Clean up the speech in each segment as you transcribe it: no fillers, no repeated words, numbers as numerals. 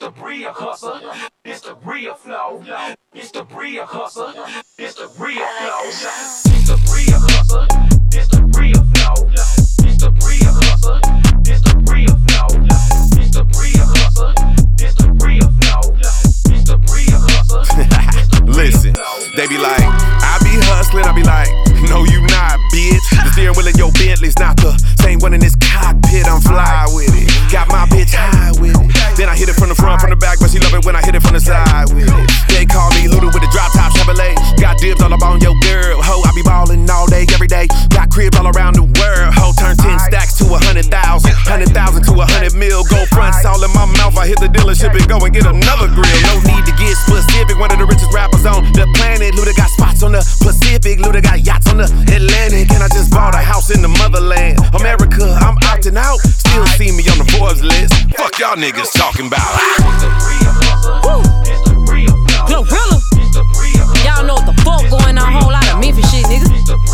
the real hustle. It's the real flow. It's the real hustle. It's the real flow. It's the real hustle. It's the real flow. It's the real hustle. It's the real flow. It's the real hustle. It's the real flow. It's the real hustle. Listen, they be like, I be hustling, I be like, no you not, bitch. The steering wheel of your Bentley's not the same one in this cockpit, I'm fly with it. Got my bitch high with it. Then I hit it from the front, from the back, but she love it when I hit it from the side with it. They call me Luda with the drop top Chevrolet. Got dibs all up on your girl, ho, I be ballin' all day, every day. Got cribs all around the world, ho, turn 10 stacks to 100,000. 100,000 to 100 mil, go fronts all in my mouth. I hit the dealership and go and get another grill. No need to get specific, one of the richest rappers on the planet. Luda got spots on the Pacific, Luda got yachts on the Atlantic. And I just bought a house in the motherland. America, I'm opting out, still see me on the Forbes list. Fuck y'all niggas talking about. Glorilla, y'all know what the fuck going on, whole lot of Memphis shit, nigga.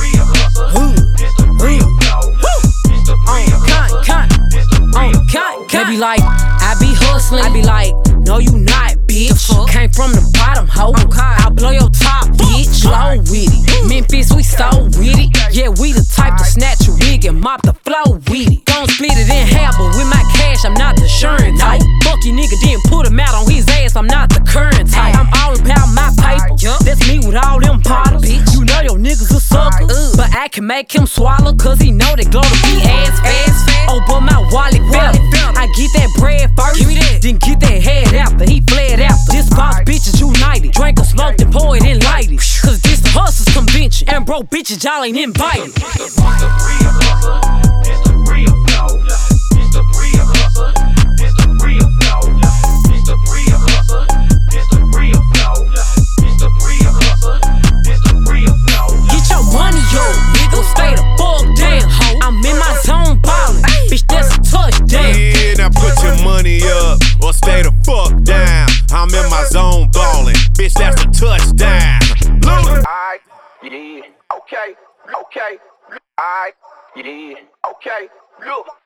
They be like, I be hustling, I be like, no you not, bitch. Came from the bottom, ho. I'll blow your top, bitch. Slow with it. Memphis, we so with it. Yeah, we the type to snatch a wig and mop the flow with it. Gon' split it in half, but with my cash, I'm not the insurance type. Fuck you nigga, didn't put him out on his ass, I'm not the current type. I'm all about my paper, that's me with all them bottles. You know your niggas a sucker, but I can make him swallow, cause he know they glow to be ass fast. Oh, but my wallet fell. I get that bread first, then get that head after. He fled after. This boss bitches united. Drank a smoke, then pour it in light it. Cause this the hustlers convention. And broke bitches, y'all ain't invited. It's the real hustle. It's the real flow. It's the real hustle. It's the real flow. It's the real hustle. It's the real flow. It's the real hustle. It's the real flow. Get your money, yo, nigga. Stay the fuck down, ho. I'm in my zone ballin'. Bitch, that's a touchdown. Yeah, now put your money up or stay the fuck down. I'm in my zone ballin'. Bitch, that's a touchdown. Alright, yeah, okay, alright, yeah, okay, look.